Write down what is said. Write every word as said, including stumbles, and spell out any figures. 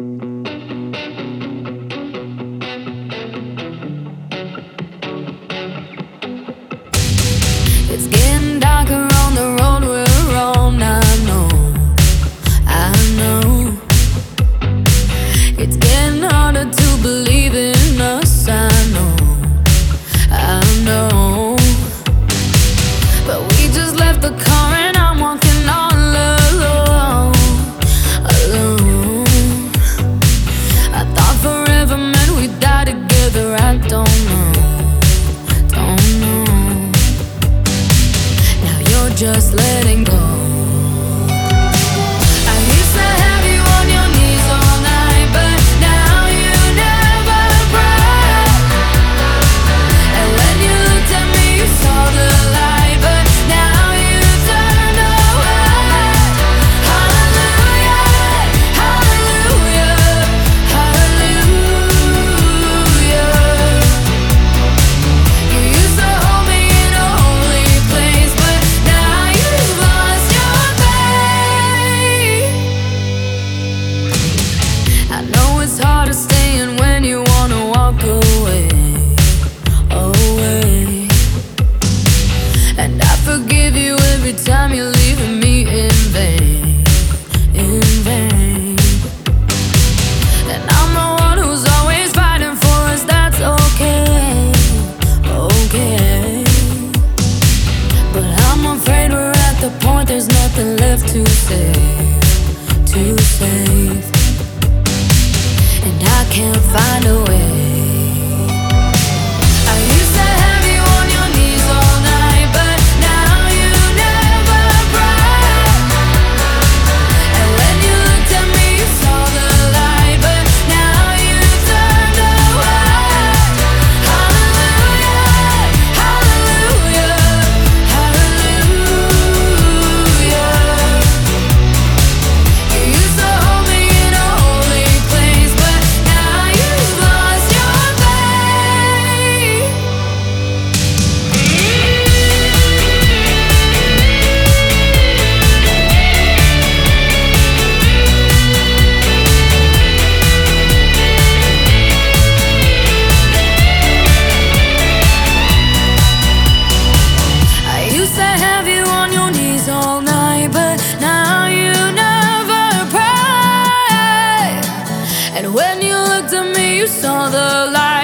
It's getting darker on the road we're on. I know, I know. It's getting harder to believe in us. I know, I know. But we just left the car and I'm walking all alone, alone. I thought forever meant we'd die together. I don't know, don't know. Now you're just letting go. I used to have you on your knees all night, but now you never cry. And when you looked at me, you saw the light, but now you turned away. Hallelujah, hallelujah, hallelujah. You used to hold me in a holy place, but now you've lost your faith. I know it's hard to stay in when you wanna walk away, away. And I forgive you every time you're leaving me in vain, in vain. And I'm the one who's always fighting for us. That's okay, okay. But I'm afraid we're at the point there's nothing left to save, to save. And I can't find a way. I used to have you on your knees all night, but now you never cry. And when you looked at me, you saw the light, but now you turned away. Hallelujah, hallelujah, hallelujah. You used to hold me in a holy place, but now you've lost your faith. I used to have you on your knees all night, but now you never pray. And when you looked at me, you saw the light.